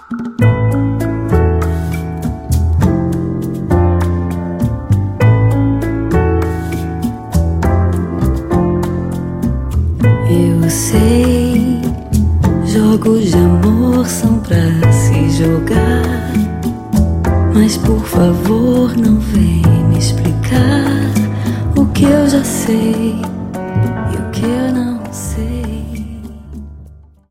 Eu sei, jogos de amor são pra se jogar, mas por favor não vem me explicar o que eu já sei.